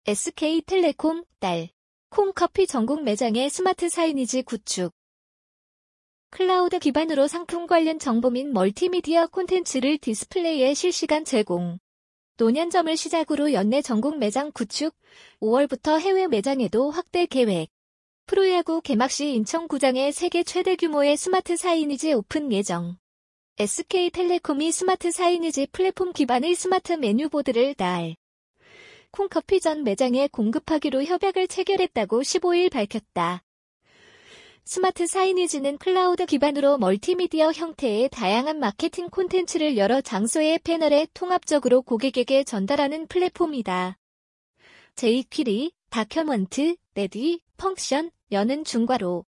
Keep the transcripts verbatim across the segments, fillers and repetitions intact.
에스케이텔레콤, 딸, 콩커피 전국 매장의 스마트 사이니지 구축. 클라우드 기반으로 상품 관련 정보 및 멀티미디어 콘텐츠를 디스플레이에 실시간 제공. 노년점을 시작으로 연내 전국 매장 구축, 오월부터 해외 매장에도 확대 계획. 프로야구 개막 시 인천구장에 세계 최대 규모의 스마트 사이니지 오픈 예정. 에스케이텔레콤이 스마트 사이니지 플랫폼 기반의 스마트 메뉴보드를 날 콩커피 전 매장에 공급하기로 협약을 체결했다고 십오일 밝혔다. 스마트 사이니지는 클라우드 기반으로 멀티미디어 형태의 다양한 마케팅 콘텐츠를 여러 장소의 패널에 통합적으로 고객에게 전달하는 플랫폼이다. 제이퀴리, 다큐먼트, 레디, 펑션, 여는 중괄호.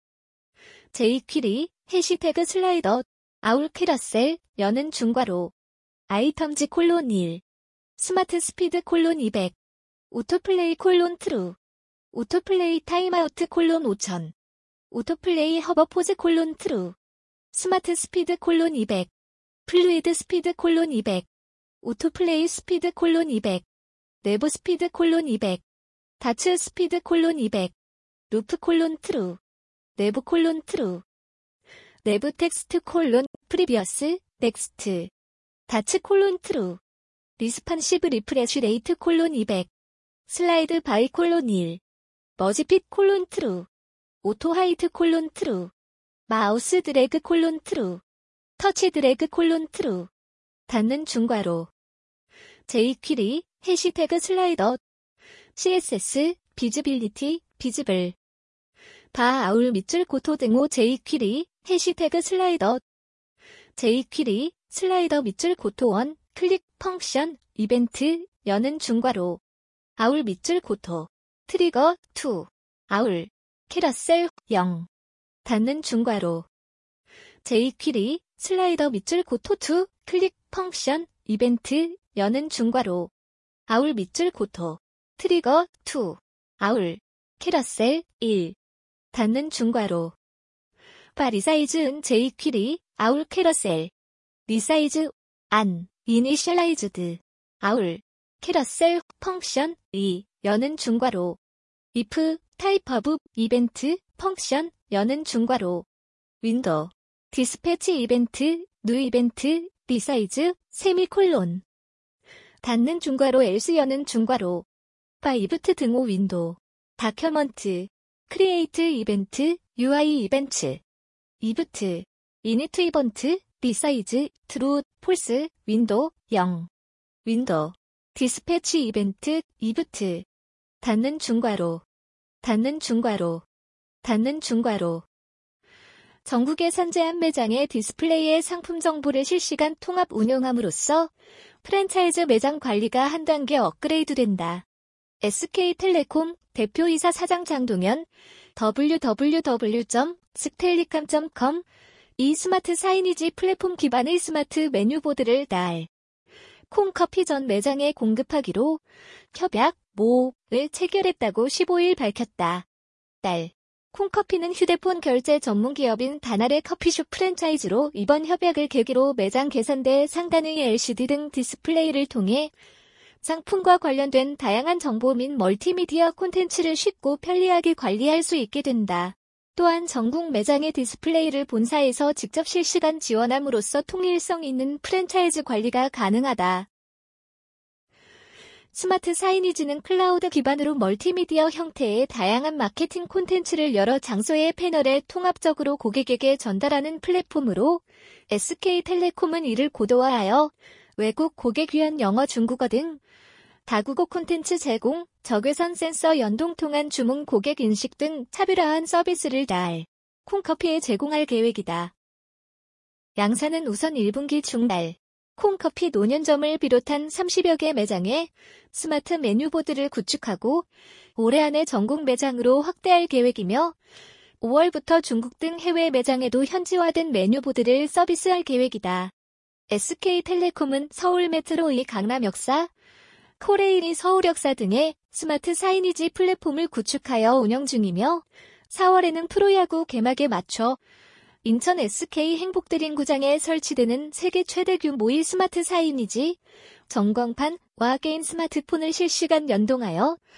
제이퀴리, 해시태그 슬라이더, 아울 캐러셀, 여는 중괄호. 아이텀즈 콜론 일. 스마트 스피드 콜론 이백. 오토플레이 콜론 트루. 오토플레이 타임아우트 콜론 오천. 오토플레이 허버포즈 콜론 트루. 스마트 스피드 콜론 이백. 플루이드 스피드 콜론 이백. 오토플레이 스피드 콜론 이백. 내부 스피드 콜론 이백. 다츠 스피드 콜론 이백. 루프 콜론 트루. 내부 콜론 트루. 내부 텍스트 콜론 프리비어스 넥스트. 다츠 콜론 트루. 리스판시브 리프레쉬 레이트 콜론 이백. 슬라이드 바이 콜론 일. 머지핏 콜론 트루. 오토 하이트 콜론 트루. 마우스 드래그 콜론 트루. 터치 드래그 콜론 트루. 닫는 중괄호. 제이퀴리, 해시태그 슬라이더. 씨에스에스, 비즈빌리티, 비즈블. 바 아울 밑줄 고토 등호 제이퀴리, 해시태그 슬라이더. 제이퀴리, 슬라이더 밑줄 고토 원, 클릭, 펑션, 이벤트, 여는 중괄호. 아울 밑줄 고토. 트리거, 투. 아울. 캐러셀, 영. 닫는 중괄호. 제이퀴리, 슬라이더 밑줄 고토 투, 클릭, 펑션, 이벤트, 여는 중괄호. 아울 밑줄 고토. 트리거, 투. 아울. 캐러셀, 일. 닫는 중괄호. 바 리사이즈은 제이퀴리, 아울 캐러셀. 리사이즈, 안, 이니셜라이즈드. 아울. 캐러셀, 펑션, 이, 여는 중괄호. if, 타입 오브, 이벤트, 펑션, 여는 중괄호. 윈도우. 디스패치 이벤트, 뉴 이벤트, 리사이즈, 세미콜론. 닫는 중괄호 else 여는 중괄호. 바 이브트 등호 윈도우. 다큐먼트. 크리에이트 이벤트, 유아이 이벤트. 이브트. 이니트 이번트, 리사이즈, 트루, 폴스, 윈도우, 영. 윈도우. 디스패치 이벤트, 이브트. 닫는 중괄호. 닫는 중괄호. 닫는 중괄호. 전국의 선제한 매장의 디스플레이의 상품 정보를 실시간 통합 운영함으로써 프랜차이즈 매장 관리가 한 단계 업그레이드된다. 에스케이텔레콤 대표이사 사장 장동현 더블유 더블유 더블유 점 스텔리캄 점 컴 이 스마트 사이니지 플랫폼 기반의 스마트 메뉴보드를 날 콩커피 전 매장에 공급하기로 협약, 모을 체결했다고 십오일 밝혔다. 딸. 콩커피는 휴대폰 결제 전문 기업인 다날의 커피숍 프랜차이즈로 이번 협약을 계기로 매장 개선대 상단의 엘시디 등 디스플레이를 통해 상품과 관련된 다양한 정보 및 멀티미디어 콘텐츠를 쉽고 편리하게 관리할 수 있게 된다. 또한 전국 매장의 디스플레이를 본사에서 직접 실시간 지원함으로써 통일성 있는 프랜차이즈 관리가 가능하다. 스마트 사이니지는 클라우드 기반으로 멀티미디어 형태의 다양한 마케팅 콘텐츠를 여러 장소의 패널에 통합적으로 고객에게 전달하는 플랫폼으로 에스케이텔레콤은 이를 고도화하여 외국 고객 위한 영어, 중국어 등 다국어 콘텐츠 제공, 적외선 센서 연동 통한 주문 고객 인식 등 차별화한 서비스를 날 콩커피에 제공할 계획이다. 양사는 우선 일 분기 중날 콩커피 노년점을 비롯한 삼십여 개 매장에 스마트 메뉴보드를 구축하고 올해 안에 전국 매장으로 확대할 계획이며 오월부터 중국 등 해외 매장에도 현지화된 메뉴보드를 서비스할 계획이다. 에스케이텔레콤은 서울 메트로이 강남 역사, 코레일이 서울 역사 등의 스마트 사이니지 플랫폼을 구축하여 운영 중이며 사월에는 프로야구 개막에 맞춰 인천 에스케이 행복드림구장에 설치되는 세계 최대 규모의 스마트 사이니지 전광판과 게임 스마트폰을 실시간 연동하여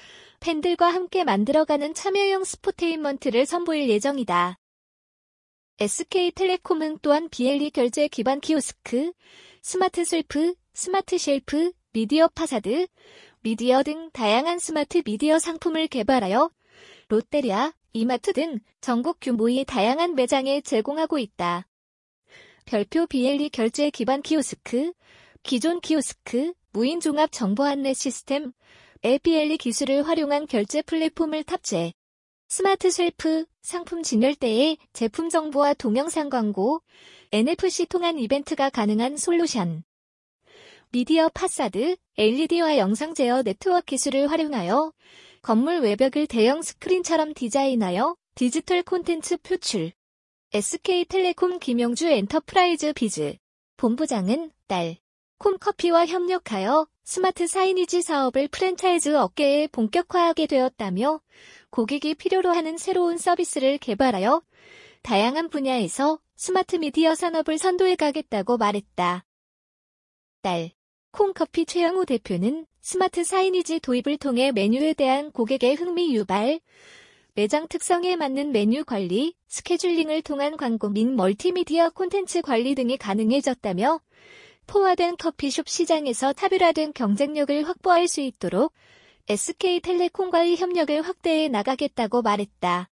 팬들과 함께 만들어가는 참여형 스포테인먼트를 선보일 예정이다. 에스케이텔레콤은 또한 비엘이 결제 기반 키오스크, 스마트 셀프, 스마트 쉘프, 미디어 파사드, 미디어 등 다양한 스마트 미디어 상품을 개발하여 롯데리아, 이마트 등 전국 규모의 다양한 매장에 제공하고 있다. 별표 비엘이 결제 기반 키오스크, 기존 키오스크, 무인 종합 정보 안내 시스템, 에이피엘이 기술을 활용한 결제 플랫폼을 탑재. 스마트 쉘프, 상품 진열대에 제품 정보와 동영상 광고, 엔에프씨 통한 이벤트가 가능한 솔루션. 미디어 파사드, 엘이디와 영상 제어 네트워크 기술을 활용하여 건물 외벽을 대형 스크린처럼 디자인하여 디지털 콘텐츠 표출. 에스케이텔레콤 김용주 엔터프라이즈 비즈 본부장은 딸 콤커피와 협력하여 스마트 사이니지 사업을 프랜차이즈 업계에 본격화하게 되었다며 고객이 필요로 하는 새로운 서비스를 개발하여 다양한 분야에서 스마트 미디어 산업을 선도해 가겠다고 말했다. 딸 콩커피 최영우 대표는 스마트 사이니지 도입을 통해 메뉴에 대한 고객의 흥미 유발, 매장 특성에 맞는 메뉴 관리, 스케줄링을 통한 광고 및 멀티미디어 콘텐츠 관리 등이 가능해졌다며 포화된 커피숍 시장에서 차별화된 경쟁력을 확보할 수 있도록 에스케이텔레콤과의 협력을 확대해 나가겠다고 말했다.